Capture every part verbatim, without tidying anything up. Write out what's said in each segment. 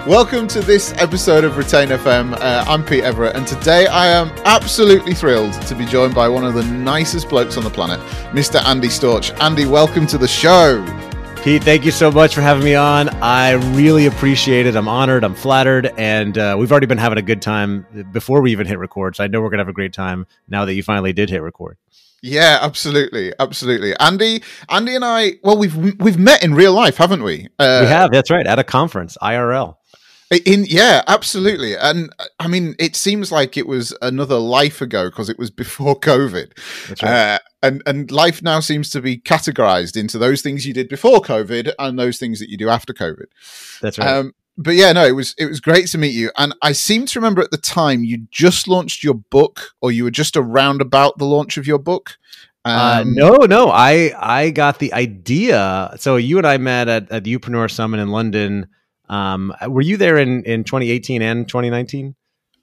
Welcome to this episode of Retain F M. Uh, I'm Pete Everett, and today I am absolutely thrilled to be joined by one of the nicest blokes on the planet, Mister Andy Storch. Andy, welcome to the show. Pete, thank you so much for having me on. I really appreciate it. I'm honored. I'm flattered. And uh, we've already been having a good time before we even hit record. So I know we're going to have a great time now that you finally did hit record. Yeah, absolutely. Absolutely. Andy, Andy and I, well, we've we've met in real life, haven't we? Uh, we have. That's right. At a conference, I R L. In yeah, absolutely. And I mean, it seems like it was another life ago because it was before COVID. That's right. Uh, and, and life now seems to be categorized into those things you did before COVID and those things that you do after COVID. That's right. Um, but yeah, no, it was it was great to meet you. And I seem to remember at the time you just launched your book, or you were just around about the launch of your book. Um, uh, no, no, I I got the idea. So you and I met at, at the Upreneur Summit in London. Um, were you there in, in twenty eighteen and twenty nineteen?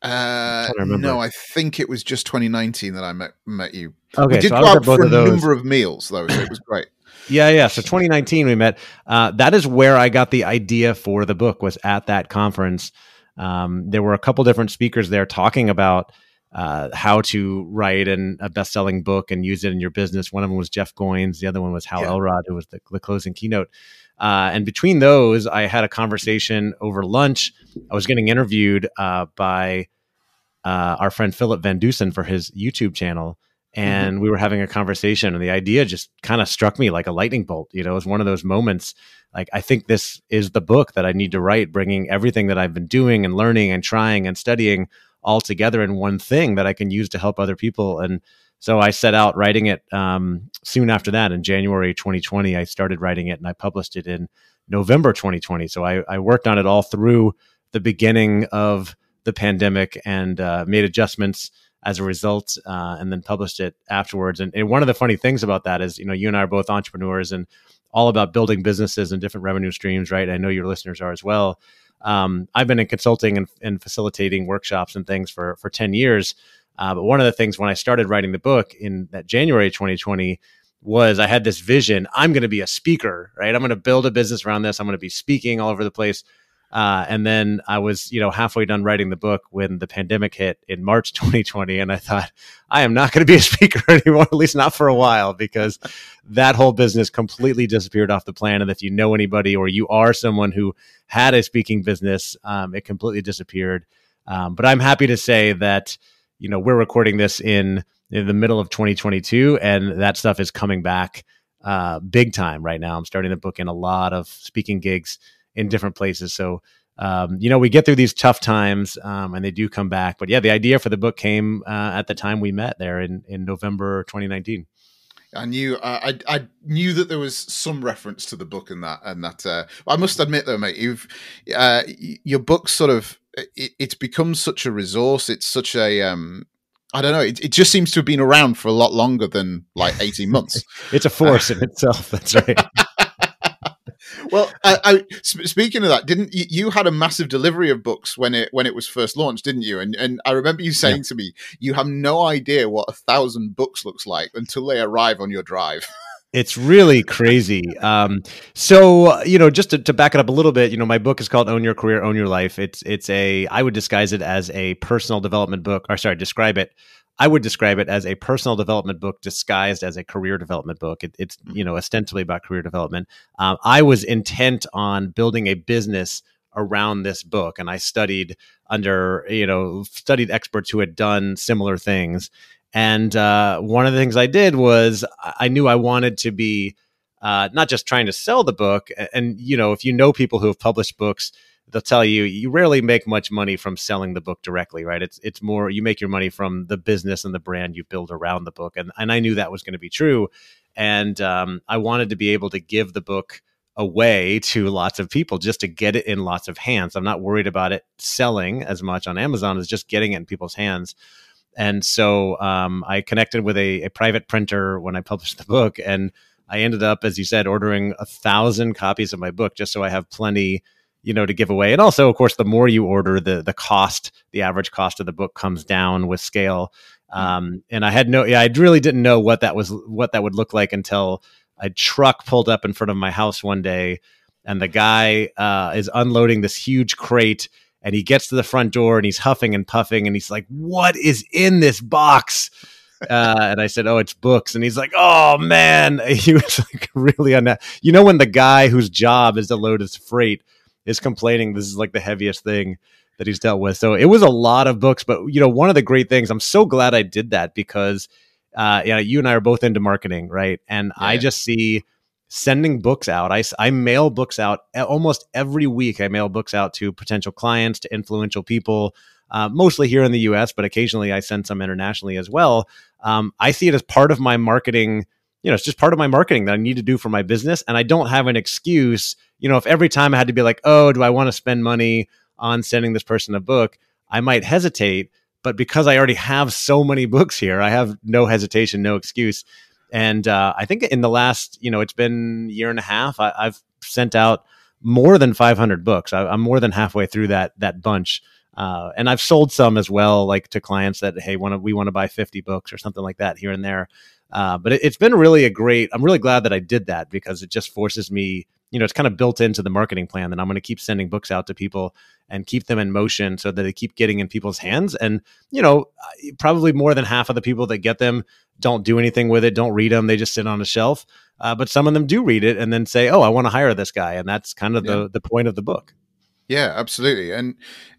Uh, no, I think it was just twenty nineteen that I met met you. Okay, we did so go I was out at both for a of those. number of meals, though, so it was great. Yeah, yeah. So twenty nineteen we met. Uh, that is where I got the idea for the book, was at that conference. Um, there were a couple different speakers there talking about uh, how to write an, a best-selling book and use it in your business. One of them was Jeff Goins. The other one was Hal Yeah. Elrod, who was the, the closing keynote. Uh, and between those, I had a conversation over lunch. I was getting interviewed uh, by uh, our friend Philip Van Dusen for his YouTube channel. And mm-hmm. we were having a conversation, and the idea just kind of struck me like a lightning bolt. You know, it was one of those moments. Like, I think this is the book that I need to write, bringing everything that I've been doing and learning and trying and studying all together in one thing that I can use to help other people. And so I set out writing it um, soon after that. In January twenty twenty, I started writing it, and I published it in November twenty twenty. So I, I worked on it all through the beginning of the pandemic and uh, made adjustments as a result, uh, and then published it afterwards. And, and one of the funny things about that is, you know, you and I are both entrepreneurs and all about building businesses and different revenue streams, right? I know your listeners are as well. Um, I've been in consulting and, and facilitating workshops and things for, for ten years. Uh, but one of the things when I started writing the book in that January twenty twenty was I had this vision. I'm going to be a speaker, right? I'm going to build a business around this. I'm going to be speaking all over the place. Uh, and then I was, you know, halfway done writing the book when the pandemic hit in March twenty twenty. And I thought, I am not going to be a speaker anymore, at least not for a while, because that whole business completely disappeared off the plan. And if you know anybody, or you are someone who had a speaking business, um, it completely disappeared. Um, but I'm happy to say that, you know, we're recording this in, in the middle of twenty twenty-two, and that stuff is coming back uh, big time right now. I'm starting to book in a lot of speaking gigs in different places. So, um, you know, we get through these tough times um, and they do come back. But yeah, the idea for the book came uh, at the time we met there in, in November twenty nineteen. I knew uh, I I knew that there was some reference to the book in that, and that uh, I must admit though, mate, you've uh, your book sort of it, it's become such a resource. It's such a um, I don't know. It, it just seems to have been around for a lot longer than like eighteen months. It's a force uh, in itself. That's right. Well, I, I, speaking of that, didn't you, you had a massive delivery of books when it when it was first launched, didn't you? And and I remember you saying yeah. to me, you have no idea what a thousand books looks like until they arrive on your drive. It's really crazy. Um, so, you know, just to, to back it up a little bit, you know, my book is called Own Your Career, Own Your Life. It's it's a I would disguise it as a personal development book, or sorry, describe it. I would describe it as a personal development book disguised as a career development book. It, it's, you know, ostensibly about career development. Um, I was intent on building a business around this book, and I studied under, you know, studied experts who had done similar things. And uh, one of the things I did was I knew I wanted to be uh, not just trying to sell the book. And, you know, if you know people who have published books, they'll tell you, you rarely make much money from selling the book directly, right? It's it's more, you make your money from the business and the brand you build around the book. And, and I knew that was going to be true. And um, I wanted to be able to give the book away to lots of people just to get it in lots of hands. I'm not worried about it selling as much on Amazon as just getting it in people's hands. And so um, I connected with a, a private printer when I published the book. And I ended up, as you said, ordering a thousand copies of my book just so I have plenty, you know, to give away. And also, of course, the more you order, the the cost, the average cost of the book comes down with scale. Um, and I had no, yeah, I really didn't know what that was, what that would look like until a truck pulled up in front of my house one day and the guy uh, is unloading this huge crate, and he gets to the front door and he's huffing and puffing, and he's like, "What is in this box?" Uh, and I said, "Oh, it's books." And he's like, "Oh man," he was like really on that. You know, when the guy whose job is to load his freight is complaining, this is like the heaviest thing that he's dealt with. So it was a lot of books, but you know, one of the great things, I'm so glad I did that because, uh, you know, you and I are both into marketing, right? And yeah. I just see sending books out. I, I mail books out almost every week. I mail books out to potential clients, to influential people, uh, mostly here in the U S, but occasionally I send some internationally as well. Um, I see it as part of my marketing. You know, it's just part of my marketing that I need to do for my business. And I don't have an excuse. You know, if every time I had to be like, oh, do I want to spend money on sending this person a book, I might hesitate. But because I already have so many books here, I have no hesitation, no excuse. And uh, I think in the last, you know, it's been a year and a half, I, I've sent out more than five hundred books. I, I'm more than halfway through that that bunch. Uh, and I've sold some as well, like to clients that, hey, wanna, we want to buy fifty books or something like that here and there. Uh, but it, it's been really a great, I'm really glad that I did that because it just forces me, you know, it's kind of built into the marketing plan that I'm going to keep sending books out to people and keep them in motion so that they keep getting in people's hands. And, you know, probably more than half of the people that get them don't do anything with it, don't read them. They just sit on a shelf. Uh, but some of them do read it and then say, oh, I want to hire this guy. And that's kind of yeah. the the point of the book. Yeah, absolutely. And,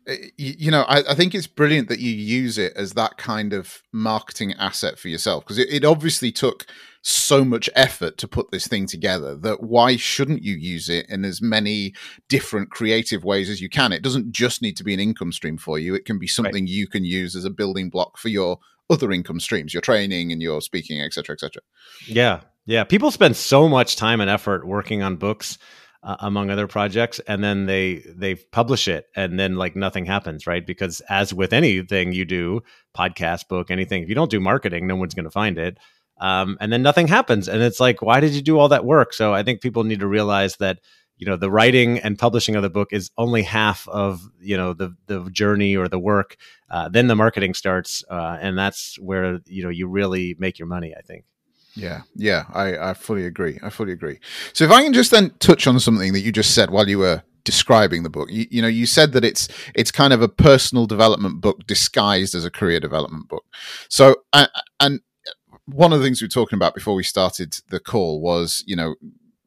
you know, I, I think it's brilliant that you use it as that kind of marketing asset for yourself, because it, it obviously took so much effort to put this thing together that why shouldn't you use it in as many different creative ways as you can? It doesn't just need to be an income stream for you. It can be something right. you can use as a building block for your other income streams, your training and your speaking, et cetera, et cetera. Yeah. Yeah. People spend so much time and effort working on books. Uh, among other projects, and then they they publish it, and then like nothing happens, right? Because as with anything you do, podcast, book, anything, if you don't do marketing, no one's going to find it, um, and then nothing happens, and it's like, why did you do all that work? So I think people need to realize that, you know, the writing and publishing of the book is only half of, you know, the the journey or the work. Uh, then the marketing starts, uh, and that's where, you know, you really make your money, I think. Yeah, yeah, I, I fully agree. I fully agree. So if I can just then touch on something that you just said while you were describing the book, you, you know, you said that it's it's kind of a personal development book disguised as a career development book. So, uh, and one of the things we were talking about before we started the call was, you know,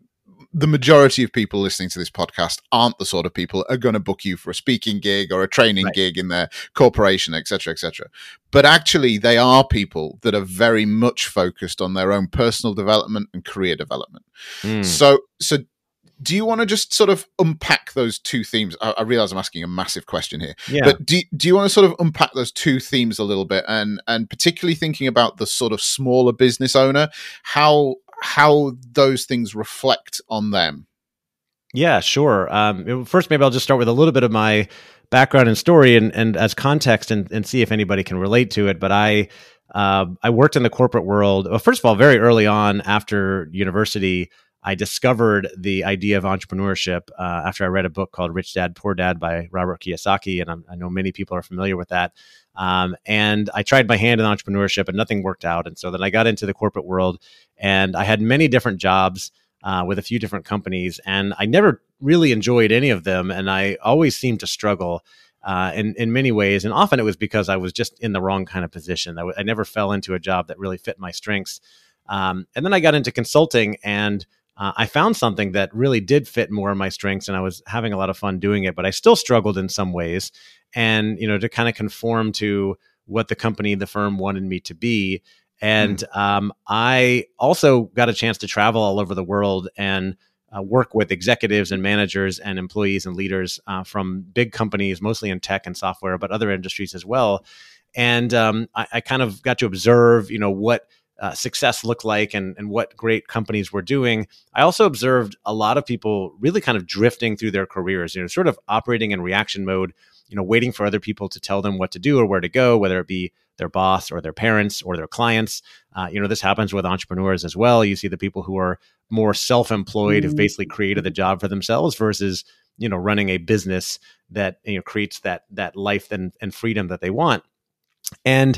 the majority of people listening to this podcast aren't the sort of people that are going to book you for a speaking gig or a training right. gig in their corporation, et cetera, et cetera. But actually, they are people that are very much focused on their own personal development and career development. Mm. So, so do you want to just sort of unpack those two themes? I, I realize I'm asking a massive question here, yeah. but do, do you want to sort of unpack those two themes a little bit, and and particularly thinking about the sort of smaller business owner, how how those things reflect on them? Yeah, sure. Um, first, maybe I'll just start with a little bit of my background and story and, and as context and, and see if anybody can relate to it. But I uh, I worked in the corporate world. Well, first of all, very early on after university, I discovered the idea of entrepreneurship uh, after I read a book called Rich Dad, Poor Dad by Robert Kiyosaki. And I'm, I know many people are familiar with that. Um, and I tried my hand in entrepreneurship and nothing worked out. And so then I got into the corporate world and I had many different jobs uh, with a few different companies. And I never really enjoyed any of them. And I always seemed to struggle uh, in, in many ways. And often it was because I was just in the wrong kind of position. I, w- I never fell into a job that really fit my strengths. Um, and then I got into consulting and Uh, I found something that really did fit more of my strengths, and I was having a lot of fun doing it, but I still struggled in some ways. And, you know, to kind of conform to what the company, the firm wanted me to be. And mm. um, I also got a chance to travel all over the world and uh, work with executives and managers and employees and leaders uh, from big companies, mostly in tech and software, but other industries as well. And um, I, I kind of got to observe, you know, what Uh, success looked like and, and what great companies were doing. I also observed a lot of people really kind of drifting through their careers, you know, sort of operating in reaction mode, you know, waiting for other people to tell them what to do or where to go, whether it be their boss or their parents or their clients. Uh, you know, this happens with entrepreneurs as well. You see the people who are more self-employed, who've basically created the job for themselves versus, you know, running a business that, you know, creates that, that life and, and freedom that they want. And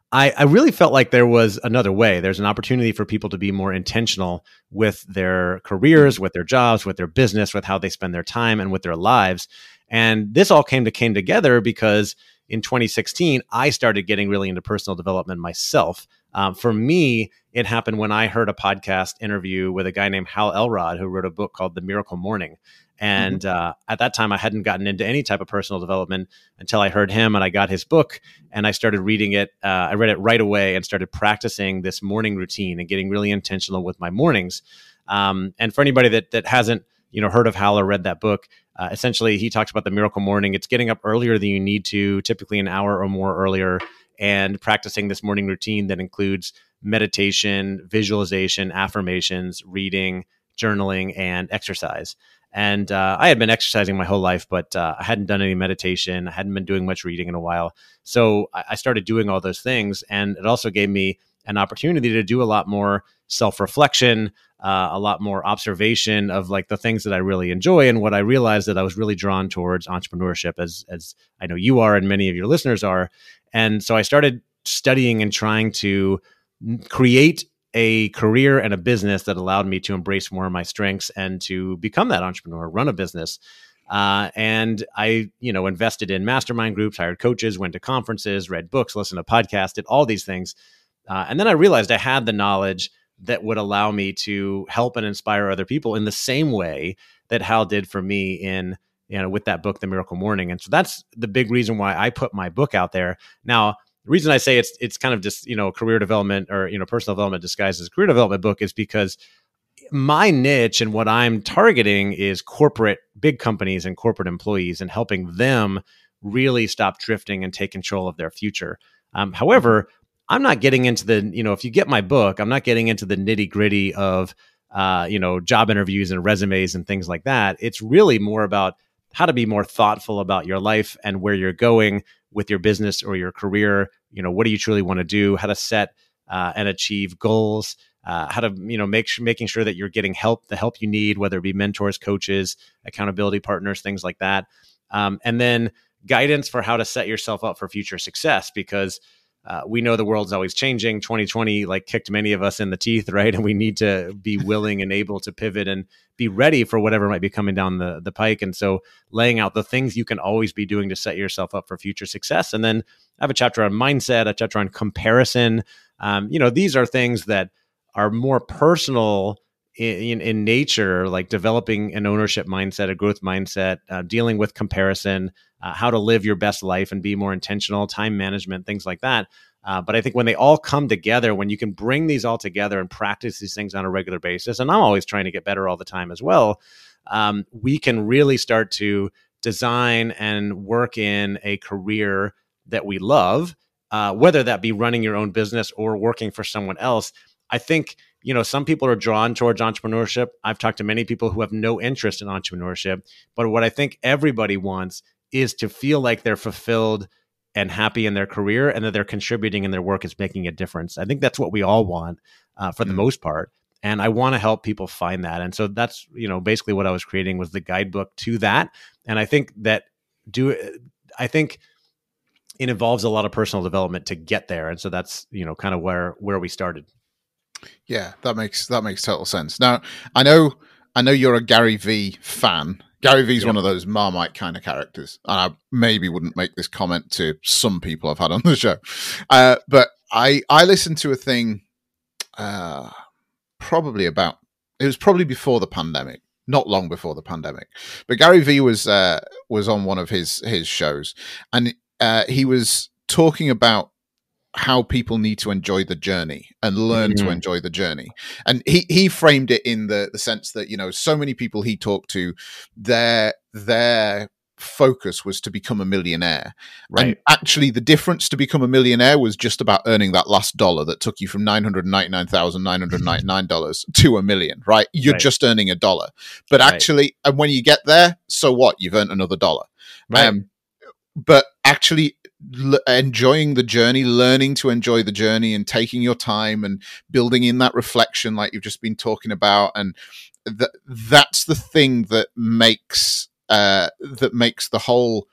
I, I really felt like there was another way. There's an opportunity for people to be more intentional with their careers, with their jobs, with their business, with how they spend their time and with their lives. And this all came to came together because in twenty sixteen, I started getting really into personal development myself. Um, for me, it happened when I heard a podcast interview with a guy named Hal Elrod, who wrote a book called The Miracle Morning. And uh, at that time, I hadn't gotten into any type of personal development until I heard him and I got his book and I started reading it. Uh, I read it right away and started practicing this morning routine and getting really intentional with my mornings. Um, and for anybody that that hasn't, you know, heard of Hal or read that book, uh, essentially he talks about the miracle morning. It's getting up earlier than you need to, typically an hour or more earlier, and practicing this morning routine that includes meditation, visualization, affirmations, reading, journaling, and exercise. And uh, I had been exercising my whole life, but uh, I hadn't done any meditation. I hadn't been doing much reading in a while. So I, I started doing all those things. And it also gave me an opportunity to do a lot more self-reflection, uh, a lot more observation of like the things that I really enjoy. And what I realized that I was really drawn towards entrepreneurship, as, as I know you are and many of your listeners are. And so I started studying and trying to create a career and a business that allowed me to embrace more of my strengths and to become that entrepreneur, run a business. Uh, and I, you know, invested in mastermind groups, hired coaches, went to conferences, read books, listened to podcasts, did all these things. Uh, and then I realized I had the knowledge that would allow me to help and inspire other people in the same way that Hal did for me in, you know, with that book, The Miracle Morning. And so that's the big reason why I put my book out there. Now, the reason I say it's it's kind of just, you know, career development or, you know, personal development disguised as a career development book is because my niche and what I'm targeting is corporate, big companies and corporate employees and helping them really stop drifting and take control of their future. Um, however, I'm not getting into the, you know, if you get my book, I'm not getting into the nitty gritty of, uh, you know, job interviews and resumes and things like that. It's really more about how to be more thoughtful about your life and where you're going with your business or your career. You know, what do you truly want to do? How to set uh, and achieve goals? Uh, how to, you know, make sure, making sure that you're getting help, the help you need, whether it be mentors, coaches, accountability partners, things like that. Um, and then guidance for how to set yourself up for future success, because uh, we know the world's always changing. twenty twenty like kicked many of us in the teeth, right? And we need to be willing and able to pivot and be ready for whatever might be coming down the, the pike. And so laying out the things you can always be doing to set yourself up for future success. And then I have a chapter on mindset, a chapter on comparison. Um, you know, these are things that are more personal in, in, in nature, like developing an ownership mindset, a growth mindset, uh, dealing with comparison, uh, how to live your best life and be more intentional, time management, things like that. Uh, but I think when they all come together, when you can bring these all together and practice these things on a regular basis, and I'm always trying to get better all the time as well, um, we can really start to design and work in a career that we love, uh, whether that be running your own business or working for someone else. I think, you know, some people are drawn towards entrepreneurship. I've talked to many people who have no interest in entrepreneurship, but what I think everybody wants is to feel like they're fulfilled and happy in their career and that they're contributing and their work is making a difference. I think that's what we all want uh, for the mm. most part. And I want to help people find that. And so that's, you know, basically what I was creating was the guidebook to that. And I think that do, I think it involves a lot of personal development to get there. And so that's, you know, kind of where, where we started. Yeah, that makes, that makes total sense. Now, I know, I know you're a Gary Vee fan. Gary Vee's yep. one of those Marmite kind of characters. And I maybe wouldn't make this comment to some people I've had on the show. Uh, but I, I listened to a thing uh, probably about, it was probably before the pandemic, not long before the pandemic. But Gary Vee was, uh, was on one of his, his shows. And uh, he was talking about how people need to enjoy the journey and learn mm-hmm. to enjoy the journey. And he, he framed it in the, the sense that, you know, so many people he talked to, their, their focus was to become a millionaire. Right. And actually the difference to become a millionaire was just about earning that last dollar that took you from nine hundred ninety-nine thousand nine hundred ninety-nine dollars to a million, right? You're right. just earning a dollar. But actually, right. and when you get there, so what? You've earned another dollar. Right. Um, but actually, L- enjoying the journey, learning to enjoy the journey and taking your time and building in that reflection like you've just been talking about. And th- that's the thing that makes uh, that makes the whole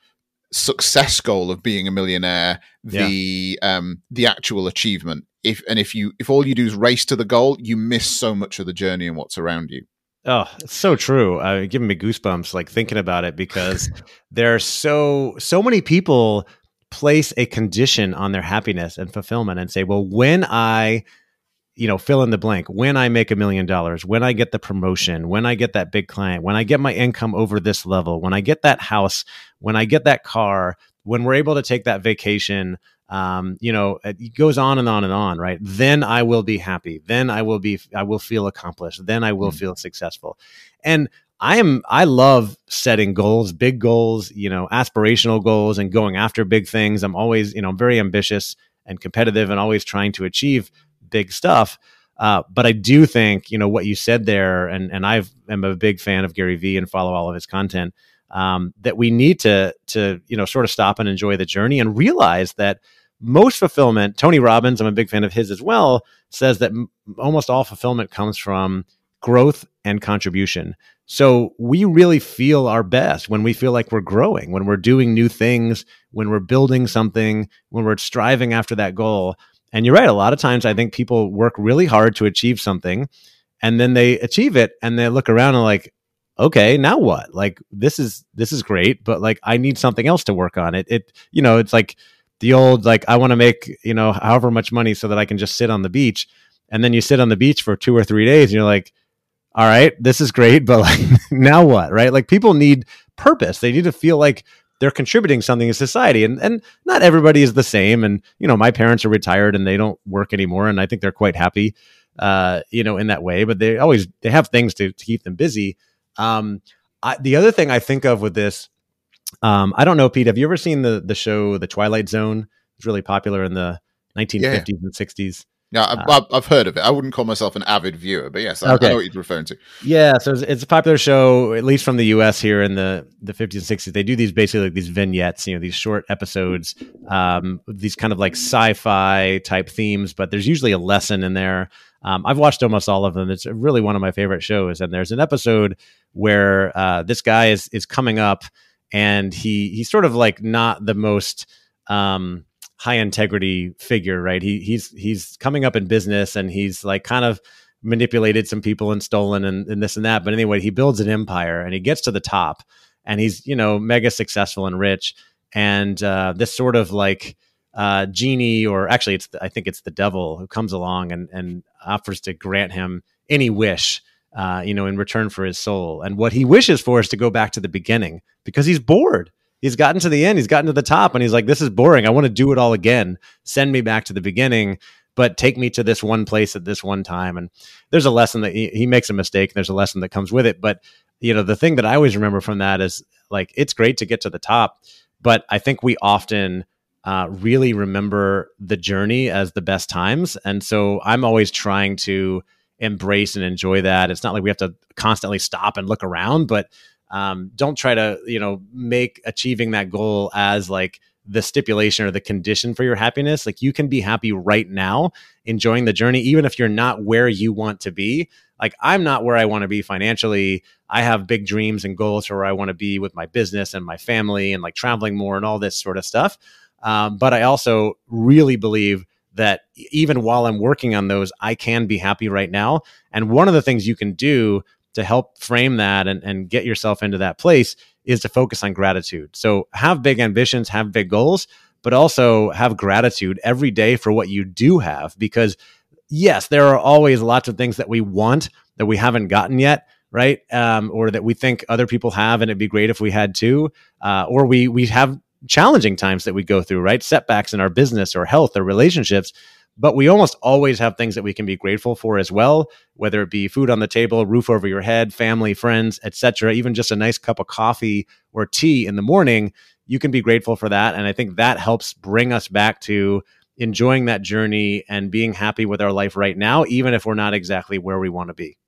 success goal of being a millionaire, the yeah. um the actual achievement. If and if you if all you do is race to the goal, you miss so much of the journey and what's around you. Oh, it's so true. Uh, giving me goosebumps, like thinking about it, because there are so so many people place a condition on their happiness and fulfillment and say, well, when I, you know, fill in the blank, when I make a million dollars, when I get the promotion, when I get that big client, when I get my income over this level, when I get that house, when I get that car, when we're able to take that vacation, um, you know, it goes on and on and on, right? Then I will be happy. Then I will be, I will feel accomplished. Then I will mm. feel successful. And I am, I love setting goals, big goals, you know, aspirational goals and going after big things. I'm always, you know, very ambitious and competitive and always trying to achieve big stuff. Uh, but I do think, you know, what you said there, and, and I am a big fan of Gary Vee and follow all of his content, um, that we need to, to, you know, sort of stop and enjoy the journey and realize that most fulfillment, Tony Robbins, I'm a big fan of his as well, says that m- almost all fulfillment comes from growth and contribution. So we really feel our best when we feel like we're growing, when we're doing new things, when we're building something, when we're striving after that goal. And you're right. A lot of times I think people work really hard to achieve something and then they achieve it and they look around and like, okay, now what? Like, this is, this is great, but like, I need something else to work on it. It, you know, it's like the old, like, I want to make, you know, however much money so that I can just sit on the beach. And then you sit on the beach for two or three days and you're like, all right, this is great, but like, now what? Right? Like, people need purpose. They need to feel like they're contributing something to society, and and not everybody is the same. And, you know, my parents are retired and they don't work anymore. And I think they're quite happy, uh, you know, in that way, but they always, they have things to, to keep them busy. Um, I, the other thing I think of with this, um, I don't know, Pete, have you ever seen the, the show, The Twilight Zone? It's really popular in the nineteen fifties yeah. and sixties. Yeah, I've, uh, I've heard of it. I wouldn't call myself an avid viewer, but yes, I, okay. I know what you're referring to. Yeah, so it's, it's a popular show, at least from the U S here in the, the fifties and sixties. They do these basically like these vignettes, you know, these short episodes, um, these kind of like sci-fi type themes, but there's usually a lesson in there. Um, I've watched almost all of them. It's really one of my favorite shows. And there's an episode where uh, this guy is is coming up, and he he's sort of like not the most um, high integrity figure, right? He he's he's coming up in business, and he's like kind of manipulated some people and stolen and, and this and that. But anyway, he builds an empire and he gets to the top, and he's, you know, mega successful and rich. And uh, this sort of like uh, genie, or actually it's the, I think it's the devil, who comes along and and offers to grant him any wish, uh, you know, in return for his soul. And what he wishes for is to go back to the beginning, because he's bored. He's gotten to the end. He's gotten to the top, and he's like, this is boring. I want to do it all again. Send me back to the beginning, but take me to this one place at this one time. And there's a lesson that he, he makes a mistake. There's a lesson that comes with it. But, you know, the thing that I always remember from that is, like, it's great to get to the top, but I think we often uh, really remember the journey as the best times. And so I'm always trying to embrace and enjoy that. It's not like we have to constantly stop and look around, but Um, don't try to, you know, make achieving that goal as like the stipulation or the condition for your happiness. Like, you can be happy right now, enjoying the journey, even if you're not where you want to be. Like, I'm not where I want to be financially. I have big dreams and goals for where I want to be with my business and my family and like traveling more and all this sort of stuff. Um, but I also really believe that even while I'm working on those, I can be happy right now. And one of the things you can do to help frame that and, and get yourself into that place is to focus on gratitude. So have big ambitions, have big goals, but also have gratitude every day for what you do have. Because yes, there are always lots of things that we want that we haven't gotten yet, right? Um, or that we think other people have, and it'd be great if we had too. Uh, or we we have challenging times that we go through, right? Setbacks in our business or health or relationships. But we almost always have things that we can be grateful for as well, whether it be food on the table, roof over your head, family, friends, et cetera. Even just a nice cup of coffee or tea in the morning, you can be grateful for that. And I think that helps bring us back to enjoying that journey and being happy with our life right now, even if we're not exactly where we want to be.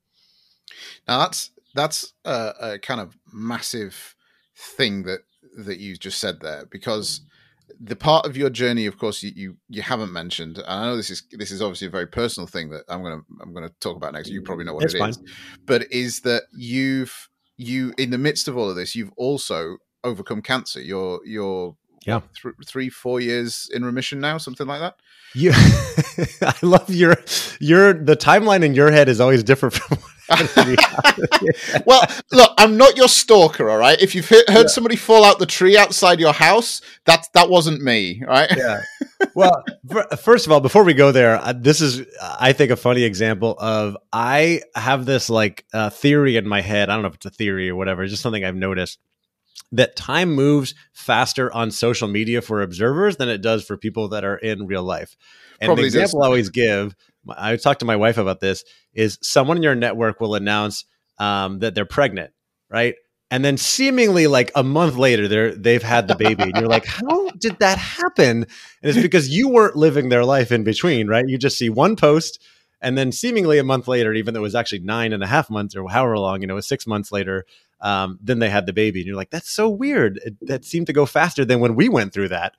Now, that's that's a, a kind of massive thing that that you just said there, because the part of your journey, of course, you, you you haven't mentioned. And I know this is this is obviously a very personal thing that I'm gonna I'm gonna talk about next. You probably know what it's it fine. is, but is that you've you in the midst of all of this, you've also overcome cancer. You're you're yeah what, th- three four years in remission now, something like that. You, I love your your the timeline in your head is always different from. Well, look, I'm not your stalker, all right? If you've heard yeah. somebody fall out the tree outside your house, that that wasn't me, right? Yeah. Well, first of all, before we go there, this is, I think, a funny example of I have this like uh, theory in my head. I don't know if it's a theory or whatever. It's just something I've noticed that time moves faster on social media for observers than it does for people that are in real life. And Probably an example does. I always give, I talked to my wife about this, is someone in your network will announce um, that they're pregnant, right? And then seemingly like a month later, they're, they've had the baby. And you're like, how did that happen? And it's because you weren't living their life in between, right? You just see one post and then seemingly a month later, even though it was actually nine and a half months or however long, you know, it was six months later, um, then they had the baby. And you're like, that's so weird. It, that seemed to go faster than when we went through that.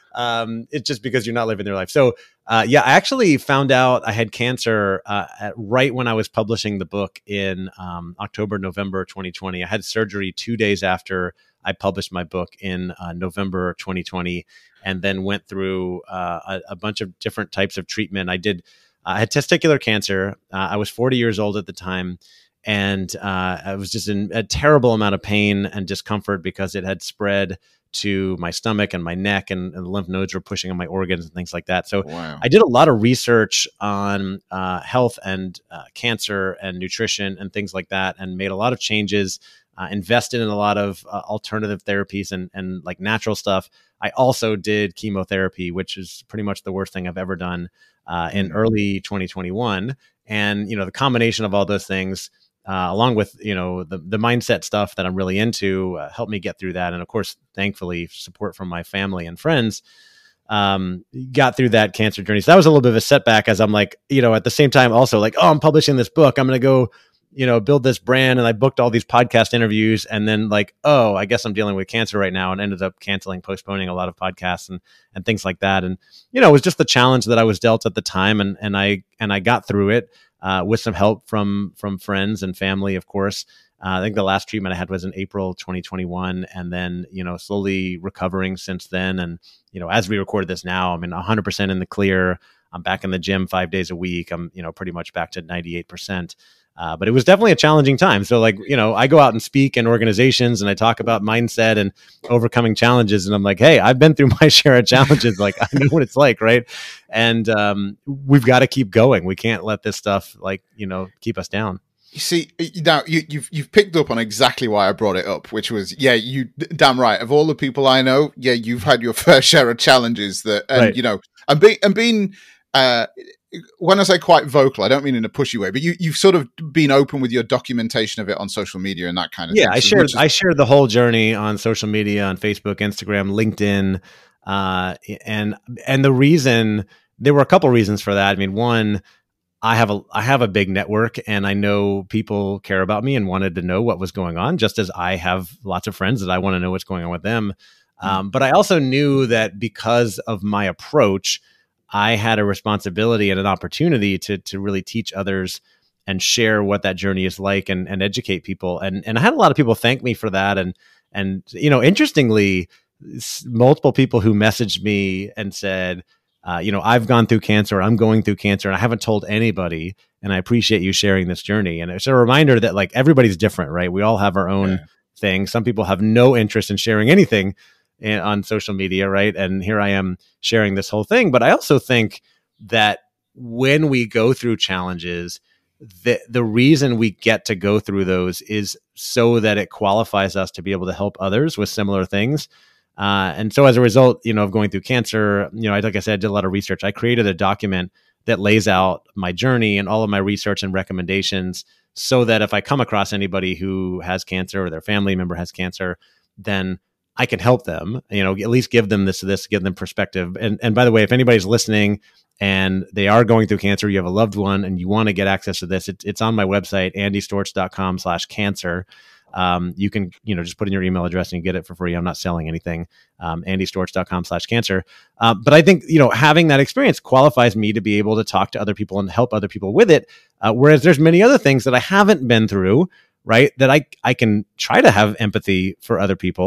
Um, it's just because you're not living their life. So uh, yeah, I actually found out I had cancer uh, at, right when I was publishing the book in um, October, November twenty twenty. I had surgery two days after I published my book in uh, November twenty twenty, and then went through uh, a, a bunch of different types of treatment. I did. I had testicular cancer. Uh, I was forty years old at the time. And uh, I was just in a terrible amount of pain and discomfort because it had spread to my stomach and my neck, and, and the lymph nodes were pushing on my organs and things like that. So wow. I did a lot of research on uh, health and uh, cancer and nutrition and things like that, and made a lot of changes, uh, invested in a lot of uh, alternative therapies and, and like natural stuff. I also did chemotherapy, which is pretty much the worst thing I've ever done uh, in early twenty twenty-one. And, you know, the combination of all those things, Uh, along with, you know, the, the mindset stuff that I'm really into, uh, helped me get through that. And of course, thankfully, support from my family and friends, um, got through that cancer journey. So that was a little bit of a setback, as I'm like, you know, at the same time, also like, oh, I'm publishing this book. I'm going to go, you know, build this brand. And I booked all these podcast interviews. And then like, oh, I guess I'm dealing with cancer right now, and ended up canceling, postponing a lot of podcasts and, and things like that. And, you know, it was just the challenge that I was dealt at the time. And, and I, and I got through it. Uh, with some help from from friends and family, of course. Uh, I think the last treatment I had was in April twenty twenty-one, and then, you know, slowly recovering since then. And, you know, as we record this now, I'm in one hundred percent in the clear. I'm back in the gym five days a week. I'm, you know, pretty much back to ninety-eight percent. Uh, but it was definitely a challenging time. So like, you know, I go out and speak in organizations and I talk about mindset and overcoming challenges. And I'm like, hey, I've been through my share of challenges. Like, I know what it's like. Right. And um, we've got to keep going. We can't let this stuff like, you know, keep us down. You see, now you, you've you've picked up on exactly why I brought it up, which was, yeah, you damn right. Of all the people I know, yeah, you've had your fair share of challenges that, and, right. you know, and, be, and being, uh, when I say quite vocal, I don't mean in a pushy way, but you, you've sort of been open with your documentation of it on social media and that kind of yeah, thing. Yeah, I shared as- I shared the whole journey on social media, on Facebook, Instagram, LinkedIn, uh, and and the reason, there were a couple reasons for that. I mean, one, I have a I have a big network, and I know people care about me and wanted to know what was going on, just as I have lots of friends that I want to know what's going on with them. Mm-hmm. Um, but I also knew that because of my approach, I had a responsibility and an opportunity to to really teach others and share what that journey is like, and, and educate people. And and I had a lot of people thank me for that. And and you know, interestingly, multiple people who messaged me and said, uh, you know, I've gone through cancer, I'm going through cancer, and I haven't told anybody. And I appreciate you sharing this journey. And it's a reminder that like everybody's different, right? We all have our own yeah. thing. Some people have no interest in sharing anything on social media, right? And here I am sharing this whole thing. But I also think that when we go through challenges, the the reason we get to go through those is so that it qualifies us to be able to help others with similar things. Uh, and so as a result, you know, of going through cancer, you know, I, like I said, I did a lot of research. I created a document that lays out my journey and all of my research and recommendations, so that if I come across anybody who has cancer or their family member has cancer, then I can help them, you know, at least give them this, this, give them perspective. And and by the way, if anybody's listening and they are going through cancer, you have a loved one and you want to get access to this, it, it's on my website, andystorch.com slash cancer. Um, you can, you know, just put in your email address and you get it for free. I'm not selling anything. Um, andystorch.com slash cancer. Uh, but I think, you know, having that experience qualifies me to be able to talk to other people and help other people with it. Uh, whereas there's many other things that I haven't been through, right? That I, I can try to have empathy for other people.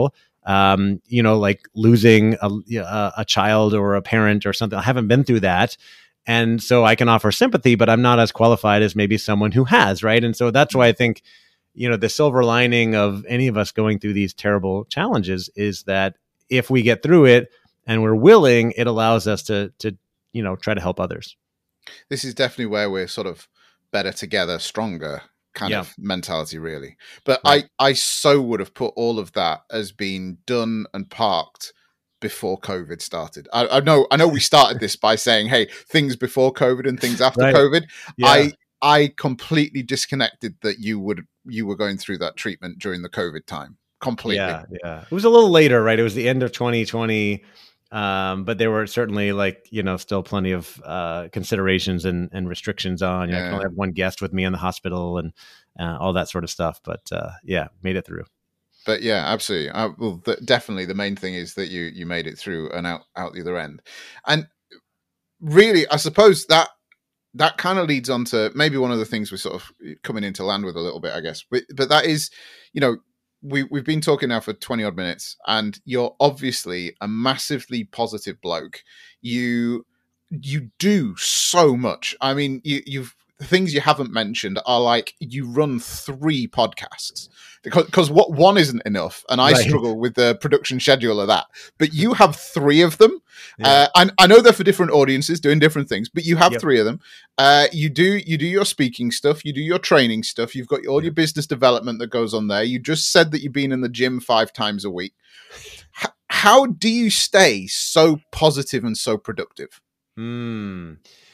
um, you know, like losing a, a, a child or a parent or something. I haven't been through that. And so I can offer sympathy, but I'm not as qualified as maybe someone who has, right? And so that's why I think, you know, the silver lining of any of us going through these terrible challenges is that if we get through it and we're willing, it allows us to, to, you know, try to help others. This is definitely where we're sort of better together, stronger kind Yeah. of mentality, really. But Right. I, I so would have put all of that as being done and parked before COVID started. I, I know, I know we started this by saying, hey, things before COVID and things after Right. COVID. Yeah. I, I completely disconnected that you would, you were going through that treatment during the COVID time. Completely. Yeah. Yeah. It was a little later, right? It was the end of twenty twenty. Um, but there were certainly like, you know, still plenty of uh, considerations and, and restrictions on, you know, Yeah. I can only have one guest with me in the hospital and uh, all that sort of stuff. But uh, yeah, made it through. But yeah, absolutely. Uh, well, the, definitely the main thing is that you, you made it through and out, out the other end. And really, I suppose that, that kind of leads on to maybe one of the things we're sort of coming into land with a little bit, I guess. But, but that is, you know, we, we've been talking now for twenty odd minutes, and you're obviously a massively positive bloke. You, you do so much. I mean, you, you've, the things you haven't mentioned are like you run three podcasts because, because what one isn't enough. And I Right. struggle with the production schedule of that, but you have three of them. Yeah. Uh, and I know they're for different audiences doing different things, but you have Yep. three of them. Uh, you do, you do your speaking stuff. You do your training stuff. You've got all Yeah. your business development that goes on there. You just said that you've been in the gym five times a week. H- how do you stay so positive and so productive? Hmm.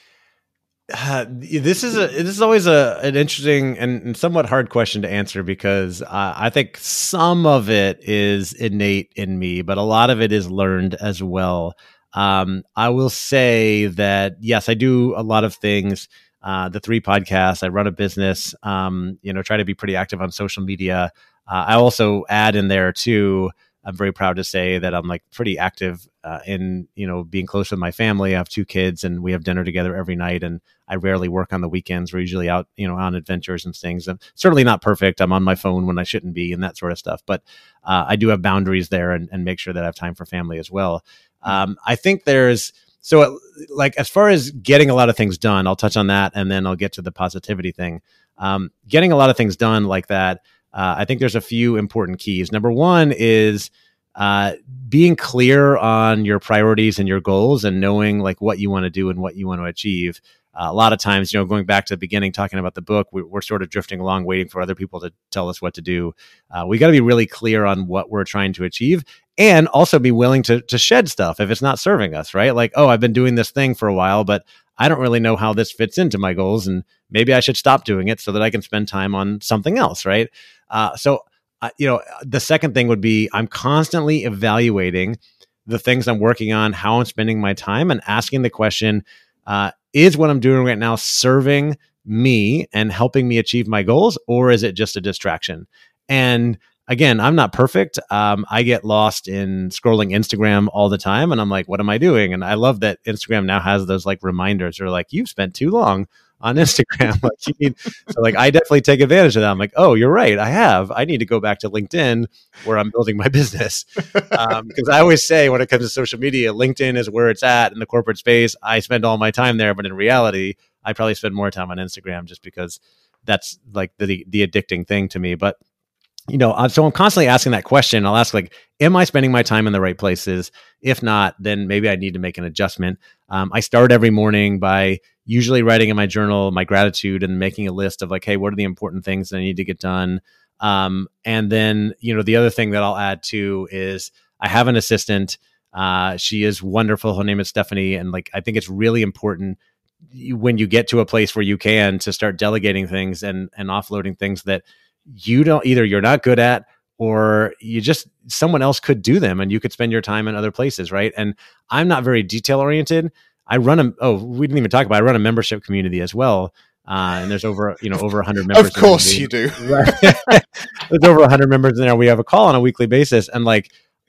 Uh, this is a this is always a an interesting and, and somewhat hard question to answer because uh, I think some of it is innate in me, but a lot of it is learned as well. Um, I will say that yes, I do a lot of things. Uh, the three podcasts, I run a business. Um, you know, try to be pretty active on social media. Uh, I also add in there too. I'm very proud to say that I'm like pretty active uh, in, you know, being close with my family. I have two kids and we have dinner together every night, and I rarely work on the weekends. We're usually out, you know, on adventures and things. I'm certainly not perfect. I'm on my phone when I shouldn't be and that sort of stuff. But uh, I do have boundaries there and, and make sure that I have time for family as well. Um, I think there's, so it, like, as far as getting a lot of things done, I'll touch on that and then I'll get to the positivity thing. Um, getting a lot of things done like that, Uh, I think there's a few important keys. Number one is uh, being clear on your priorities and your goals and knowing like what you want to do and what you want to achieve. Uh, a lot of times, you know, going back to the beginning, talking about the book, we, we're sort of drifting along, waiting for other people to tell us what to do. Uh, we got to be really clear on what we're trying to achieve, and also be willing to to shed stuff if it's not serving us, right? Like, oh, I've been doing this thing for a while, but I don't really know how this fits into my goals, and maybe I should stop doing it so that I can spend time on something else, right? Uh, so, uh, you know, the second thing would be I'm constantly evaluating the things I'm working on, how I'm spending my time, and asking the question, uh, is what I'm doing right now serving me and helping me achieve my goals, or is it just a distraction? And again, I'm not perfect. Um, I get lost in scrolling Instagram all the time, and I'm like, what am I doing? And I love that Instagram now has those like reminders or like, you've spent too long on Instagram. Like you need, so like I definitely take advantage of that. I'm like, oh, you're right. I have. I need to go back to LinkedIn where I'm building my business. Um, because I always say when it comes to social media, LinkedIn is where it's at in the corporate space. I spend all my time there, but in reality, I probably spend more time on Instagram just because that's like the the addicting thing to me. But you know, so I'm constantly asking that question. I'll ask like, am I spending my time in the right places? If not, then maybe I need to make an adjustment. Um, I start every morning by usually writing in my journal my gratitude and making a list of like, hey, what are the important things that I need to get done? Um, and then, you know, the other thing that I'll add too is I have an assistant. Uh, she is wonderful. Her name is Stephanie. And like, I think it's really important when you get to a place where you can to start delegating things and, and offloading things that you don't either you're not good at, or you just someone else could do them and you could spend your time in other places. Right. And I'm not very detail oriented. I run a, oh, we didn't even talk about, it. I run a membership community as well. Uh, and there's over, you know, over a hundred members. Of course you do. Right. There's over a hundred members in there. We have a call on a weekly basis. And like,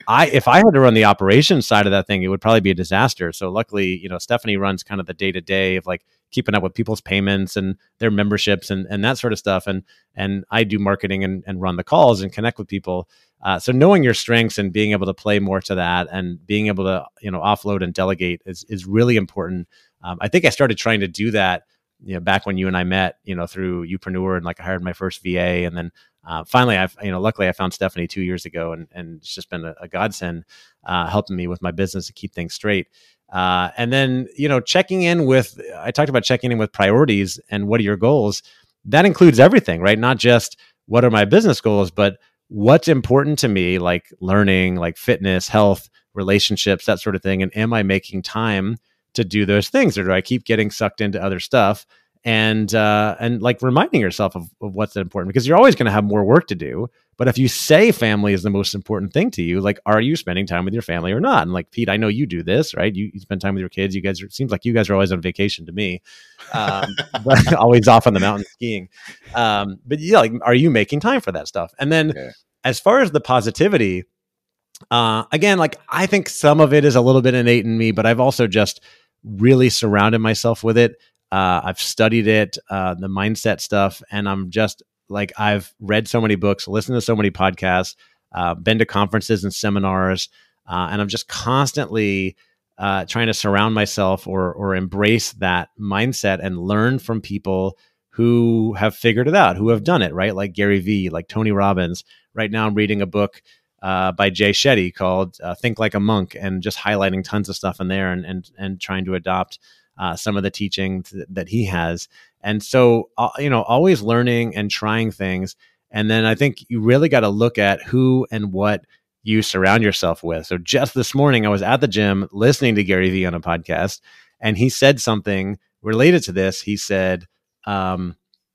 I, if I had to run the operations side of that thing, it would probably be a disaster. So luckily, you know, Stephanie runs kind of the day to day of like keeping up with people's payments and their memberships and, and that sort of stuff. And, and I do marketing and, and run the calls and connect with people. Uh, so knowing your strengths and being able to play more to that and being able to, you know, offload and delegate is, is really important. Um, I think I started trying to do that, you know, back when you and I met, you know, through Upreneur, and like I hired my first V A, and then uh, finally, I've, you know, luckily I found Stephanie two years ago, and and it's just been a, a godsend, uh, helping me with my business to keep things straight. Uh, and then, you know, checking in with, I talked about checking in with priorities and what are your goals. That includes everything, right? Not just what are my business goals, but what's important to me, like learning, like fitness, health, relationships, that sort of thing. And am I making time to do those things, or do I keep getting sucked into other stuff? And uh, and like reminding yourself of, of what's important, because you're always going to have more work to do. But if you say family is the most important thing to you, like, are you spending time with your family or not? And like, Pete, I know you do this, right? You, you spend time with your kids. You guys, are, it seems like you guys are always on vacation to me, um, but always off on the mountain skiing. Um, but yeah, like, are you making time for that stuff? And then yeah. As far as the positivity, uh, again, like I think some of it is a little bit innate in me, but I've also just really surrounded myself with it. Uh, I've studied it, uh, the mindset stuff, and I'm just like, I've read so many books, listened to so many podcasts, uh, been to conferences and seminars, uh, and I'm just constantly uh, trying to surround myself or or embrace that mindset and learn from people who have figured it out, who have done it, right? Like Gary Vee, like Tony Robbins. Right now I'm reading a book uh, by Jay Shetty called uh, Think Like a Monk, and just highlighting tons of stuff in there and and and trying to adopt uh, some of the teachings that he has. And so, uh, you know, always learning and trying things. And then I think you really got to look at who and what you surround yourself with. So just this morning, I was at the gym listening to Gary Vee on a podcast, and he said something related to this. He said, um,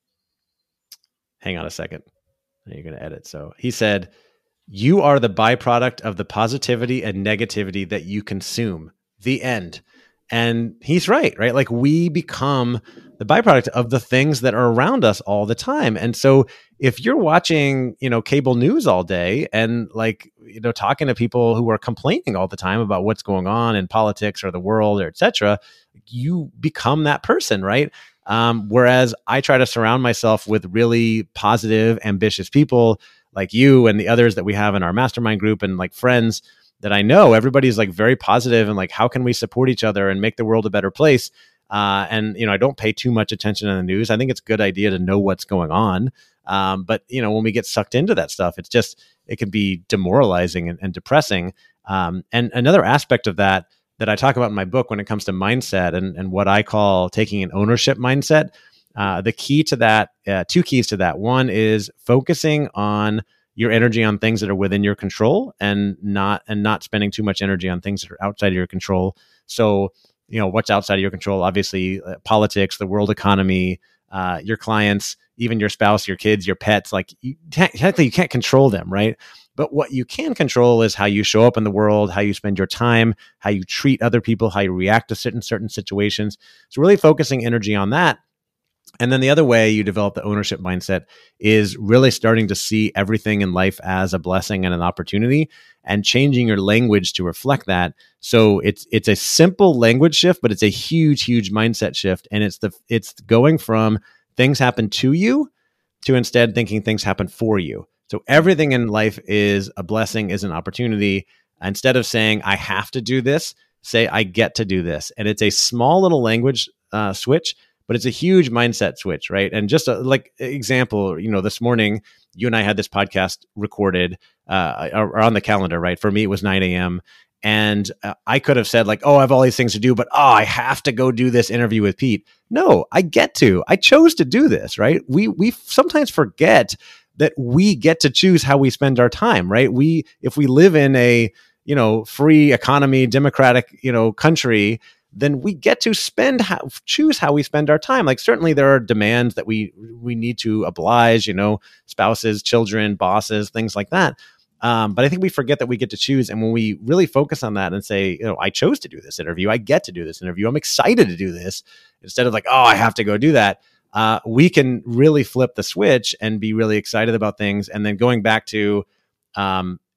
hang on a second. You're going to edit. So he said, you are the byproduct of the positivity and negativity that you consume. The end. And he's right, right? Like we become the byproduct of the things that are around us all the time. And so if you're watching, you know, cable news all day and like, you know, talking to people who are complaining all the time about what's going on in politics or the world or et cetera, you become that person, right? Um, whereas I try to surround myself with really positive, ambitious people like you and the others that we have in our mastermind group, and like friends that I know. Everybody's like very positive and like, how can we support each other and make the world a better place? Uh, and, you know, I don't pay too much attention to the news. I think it's a good idea to know what's going on. Um, but, you know, when we get sucked into that stuff, it's just, it can be demoralizing and, and depressing. Um, and another aspect of that, that I talk about in my book when it comes to mindset and, and what I call taking an ownership mindset, uh, the key to that, uh, two keys to that. One is focusing on your energy on things that are within your control, and not and not spending too much energy on things that are outside of your control. So, you know, what's outside of your control? Obviously, uh, politics, the world economy, uh, your clients, even your spouse, your kids, your pets. Like, you, technically, you can't control them, right? But what you can control is how you show up in the world, how you spend your time, how you treat other people, how you react to certain certain situations. So, really focusing energy on that. And then the other way you develop the ownership mindset is really starting to see everything in life as a blessing and an opportunity, and changing your language to reflect that. So it's it's a simple language shift, but it's a huge, huge mindset shift. And it's the it's going from things happen to you to instead thinking things happen for you. So everything in life is a blessing, is an opportunity. Instead of saying, I have to do this, say, I get to do this. And it's a small little language uh, switch, but it's a huge mindset switch, right? And just a, like example, you know, this morning, you and I had this podcast recorded uh, or on the calendar, right? For me, it was nine a.m. And uh, I could have said like, oh, I have all these things to do, but oh, I have to go do this interview with Pete. No, I get to. I chose to do this, right? We we sometimes forget that we get to choose how we spend our time, right? We if we live in a, you know, free economy, democratic, you know, country, then we get to spend how, choose how we spend our time. Like certainly there are demands that we we need to oblige, you know, spouses, children, bosses, things like that. Um, but I think we forget that we get to choose. And when we really focus on that and say, you know, I chose to do this interview, I get to do this interview, I'm excited to do this, instead of like, oh, I have to go do that, uh, we can really flip the switch and be really excited about things. And then going back to um,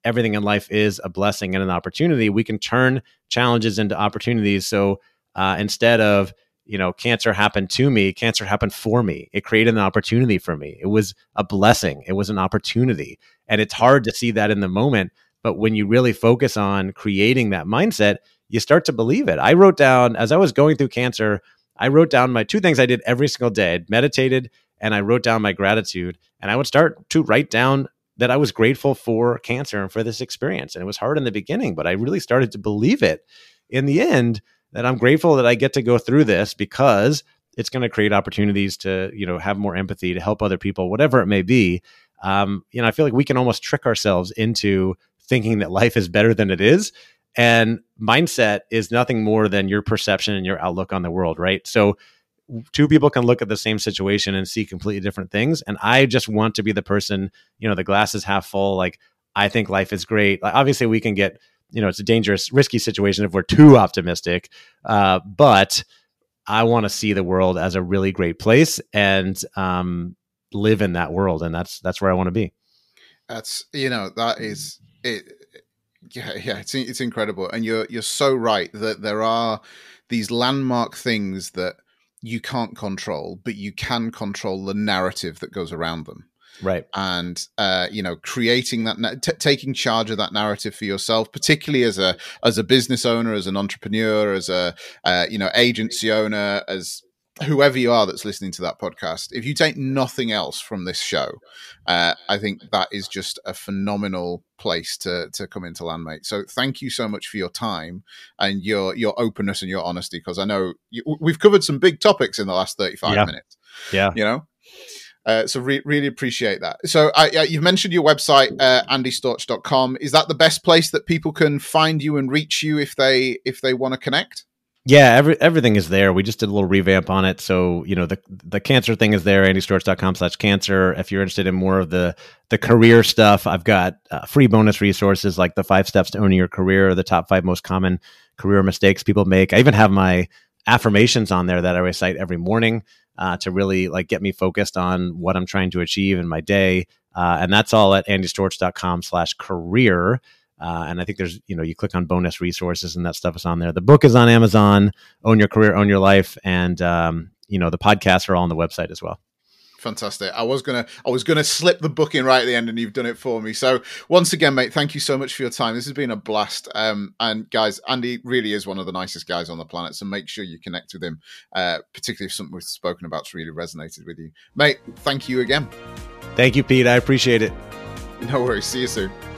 everything in life is a blessing and an opportunity, we can turn challenges into opportunities. So uh, instead of, you know, cancer happened to me, cancer happened for me. It created an opportunity for me. It was a blessing. It was an opportunity. And it's hard to see that in the moment. But when you really focus on creating that mindset, you start to believe it. I wrote down, as I was going through cancer, I wrote down my two things I did every single day. I meditated and I wrote down my gratitude. And I would start to write down that I was grateful for cancer and for this experience. And it was hard in the beginning, but I really started to believe it in the end, that I'm grateful that I get to go through this because it's going to create opportunities to, you know, have more empathy, to help other people, whatever it may be. Um, you know, I feel like we can almost trick ourselves into thinking that life is better than it is. And mindset is nothing more than your perception and your outlook on the world, right? So two people can look at the same situation and see completely different things. And I just want to be the person, you know, the glass is half full. Like, I think life is great. Like, obviously we can get, you know, it's a dangerous, risky situation if we're too optimistic. Uh, but I want to see the world as a really great place and um, live in that world. And that's, that's where I want to be. That's, you know, that is it. Yeah. Yeah. It's, it's incredible. And you're, you're so right that there are these landmark things that you can't control, but you can control the narrative that goes around them. Right. And, uh, you know, creating that, na- t- taking charge of that narrative for yourself, particularly as a, as a business owner, as an entrepreneur, as a, uh, you know, agency owner, as whoever you are that's listening to that podcast. If you take nothing else from this show, uh, I think that is just a phenomenal place to, to come into land, mate. So thank you so much for your time and your, your openness and your honesty. Cause I know you, we've covered some big topics in the last thirty-five yeah. minutes, yeah, you know? Uh, so re- really appreciate that. So I, I, you've mentioned your website, uh, andy storch dot com. Is that the best place that people can find you and reach you if they if they want to connect? Yeah, every, everything is there. We just did a little revamp on it. So, you know, the the cancer thing is there, andy storch dot com slash cancer. If you're interested in more of the the career stuff, I've got uh, free bonus resources like the five steps to owning your career, or the top five most common career mistakes people make. I even have my affirmations on there that I recite every morning. Uh, to really like get me focused on what I'm trying to achieve in my day. Uh, and that's all at andy storch dot com slash career. Uh, and I think there's, you know, you click on bonus resources and that stuff is on there. The book is on Amazon, Own Your Career, Own Your Life. And, um, you know, the podcasts are all on the website as well. Fantastic. I was going to, I was going to slip the book in right at the end and you've done it for me. So once again, mate, thank you so much for your time. This has been a blast. Um, and guys, Andy really is one of the nicest guys on the planet. So make sure you connect with him, uh, particularly if something we've spoken about's really resonated with you. Mate, thank you again. Thank you, Pete. I appreciate it. No worries. See you soon.